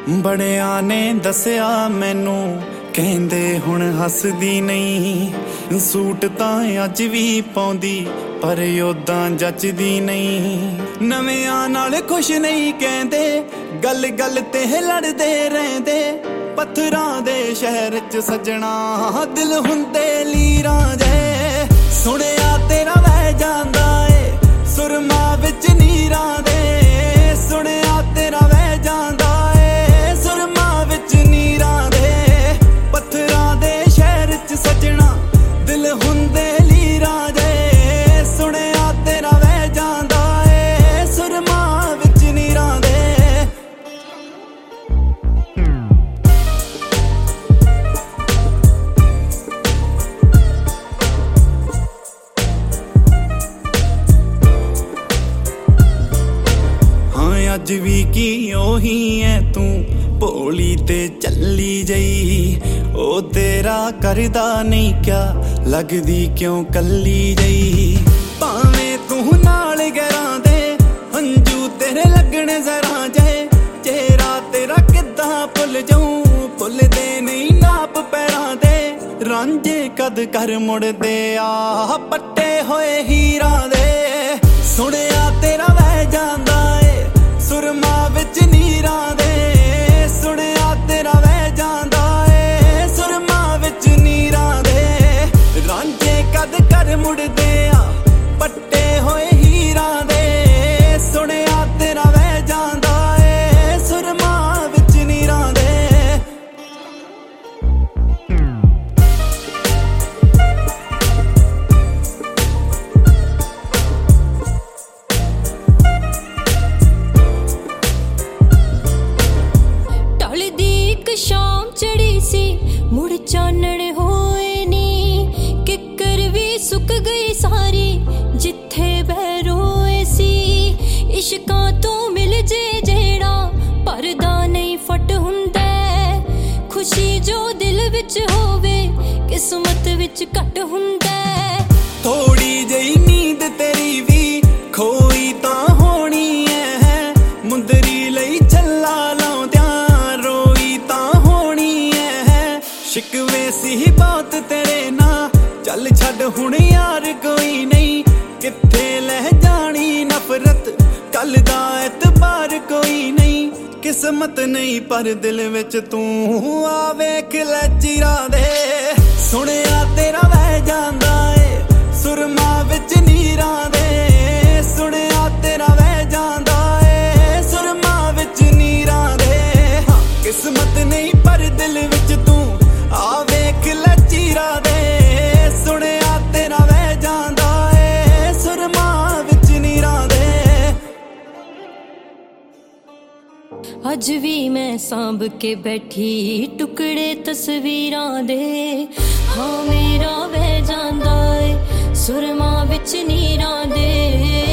ਬੜਿਆਂ ਨੇ ਦੱਸਿਆ ਮੈਨੂੰ, ਕਹਿੰਦੇ ਹੁਣ ਹੱਸਦੀ ਨਹੀਂ। ਸੂਟ ਤਾਂ ਅੱਜ ਵੀ ਪਾਉਂਦੀ ਪਰ ਓਦਾਂ ਜੱਚਦੀ ਨਹੀਂ। ਨਵਿਆਂ ਨਾਲ ਖੁਸ਼ ਨਹੀਂ ਕਹਿੰਦੇ, ਗੱਲ ਗੱਲ ਤੇ ਲੜਦੇ ਰਹਿੰਦੇ। ਪੱਥਰਾਂ ਦੇ ਸ਼ਹਿਰ ਚ ਸੱਜਣਾ ਦਿਲ ਹੁੰਦੇ ਲੀਰਾਂ ਜੇ। ਸੁਣਿਆ ਤੇਰਾ ਵਹਿ ਜਾਂਦਾ ਏ ਸੁਰਮਾ ਵਿੱਚ ਨੀਰਾਂ ਦੇ। ਸੁਣਿਆ ਤੇਰਾ ਵਹਿ ਜਾਂਦਾ ਏ ਸੁਰਮਾ ਵਿੱਚ ਨੀਰਾਂ ਦੇ। ਪੱਥਰਾਂ ਦੇ ਸ਼ਹਿਰ ਚ ਸੱਜਣਾ ਦਿਲ ਹੁੰਦੇ ਲੀਰਾਂ ਜੇ। ਸੁਣਿਆ ਤੇਰਾ ਵਹਿ ਜਾਂਦਾ ਏ ਸੁਰਮਾ ਵਿੱਚ ਨੀਰਾਂ ਦੇ। ਅੱਜ ਵੀ ਕੀ ਉਹੀ ਐ ਤੂੰ, ਭੋਲੀ ਤੇ ਚੱਲੀ ਜਈ। ਉਹ ਤੇਰਾ ਕਰਦਾ ਨਹੀਂ ਕਿਆ, ਲੱਗਦੀ ਕਿਉਂ ਕੱਲੀ ਜਈ। ਭਾਵੇਂ ਤੂੰ ਨਾਲ ਗਰਾਂ ਦੇ ਹੰਝੂ ਤੇਰੇ ਲੱਗਣ ਜ਼ਰਾ ਜੇ। ਚਿਹਰਾ ਤੇਰਾ ਕਿੱਦਾਂ ਭੁੱਲ ਜਾਊਂ, ਭੁੱਲਦੇ ਨਹੀਂ ਨਾਪ ਪੈਰਾਂ ਦੇ। ਰਾਂਝੇ ਕਦ ਕਰ ਮੁੜਦੇ ਆ ਪੱਟੇ ਹੋਏ ਹੀਰਾਂ ਦੇ। ਸੁਣਿਆ ਤੇਰਾ ਵਹਿ ਜਾਂਦਾ ਸੁਰਮਾ ਵਿੱਚ ਨੀਰਾਂ ਦੇ। ਸੁਣਿਆ ਤੇਰਾ ਵਹਿ ਜਾਂਦਾ ਏ ਸੁਰਮਾ ਵਿੱਚ ਨੀਰਾਂ ਦੇ। ਰਾਂਝੇ ਕਦ ਕਰ ਮੁੜਦੇ ਆ ਪੱਟੇ ਹੋਏ ਹੀਰਾਂ ਦੇ। ਸੁਣਿਆ ਤੇਰਾ ਵਹਿ ਜਾਂਦਾ ਏ ਸੁਰਮਾ ਵਿੱਚ ਨੀਰਾਂ ਦੇ। ਸ਼ਾਮ ਚੜੀ ਸੀ ਮੁੜ ਚਾਨਣ ਹੋਏ ਨੀ। ਕਿੱਕਰ ਵੀ ਸੁੱਕ ਗਈ ਸਾਰੀ ਜਿੱਥੇ ਬਹਿ ਰੋਏ ਸੀ। ਇਸ਼ਕਾਂ ਤੋਂ ਮਿਲ ਜੇ ਜਿਹੜਾ ਪਰਦਾ ਨਹੀਂ ਫਟ ਹੁੰਦਾ। ਖੁਸ਼ੀ ਜੋ ਦਿਲ ਵਿੱਚ ਹੋਵੇ ਕਿਸਮਤ ਵਿੱਚ ਘੱਟ ਹੁੰਦਾ। ਥੋੜੀ ਜਿਹੀ ਨੀਂਦ ਤੇਰੀ ਵੀ ਖੋਈ ਤਾਂ ਹੋਣੀ ਐ। ਮੁੰਦਰੀ ਲਈ ਚੱਲਾ ਲਾਉਂਦਿਆਂ ਸ਼ਿਕਵੇ ਸੀ ਬਹੁਤ ਤੇਰੇ ਨਾਲ। ਚੱਲ ਛੱਡ ਹੁਣ ਯਾਰ ਕੋਈ ਨਹੀਂ, ਕਿੱਥੇ ਲੈ ਜਾਣੀ ਨਫ਼ਰਤ ਕੱਲ ਦਾ ਐਤਬਾਰ ਕੋਈ ਨਹੀਂ। ਕਿਸਮਤ ਨਹੀਂ ਪਰ ਦਿਲ ਵਿੱਚ ਤੂੰ ਆ ਵੇਖ ਲੈ ਚਿਰਾਂ ਦੇ। ਸੁਣਿਆ ਤੇਰਾ ਵਹਿ ਜਾਂਦਾ ਏ ਸੁਰਮਾ ਵਿੱਚ ਨੀਰਾਂ ਦੇ। ਸੁਣਿਆ ਤੇਰਾ ਵਹਿ ਜਾਂਦਾ ਏ ਸੁਰਮਾ ਵਿੱਚ ਨੀਰਾਂ ਦੇ। ਕਿਸਮਤ ਨਹੀਂ ਪਰ ਦਿਲ ਵਿੱਚ ਤੂੰ ਆ ਵੇਖ ਲੈ ਚਿਰਾਂ ਦੇ। ਸੁਣਿਆ ਤੇਰਾ ਵਹਿ ਜਾਂਦਾ ਏ ਸੁਰਮਾ ਵਿੱਚ ਨੀਰਾਂ ਦੇ। ਅੱਜ ਵੀ ਮੈਂ ਸਾਂਭ ਕੇ ਬੈਠੀ ਟੁਕੜੇ ਤਸਵੀਰਾਂ ਦੇ। ਹਾਂ ਮੇਰਾ ਵਹਿ ਜਾਂਦਾ ਏ ਸੁਰਮਾ ਵਿੱਚ ਨੀਰਾਂ ਦੇ।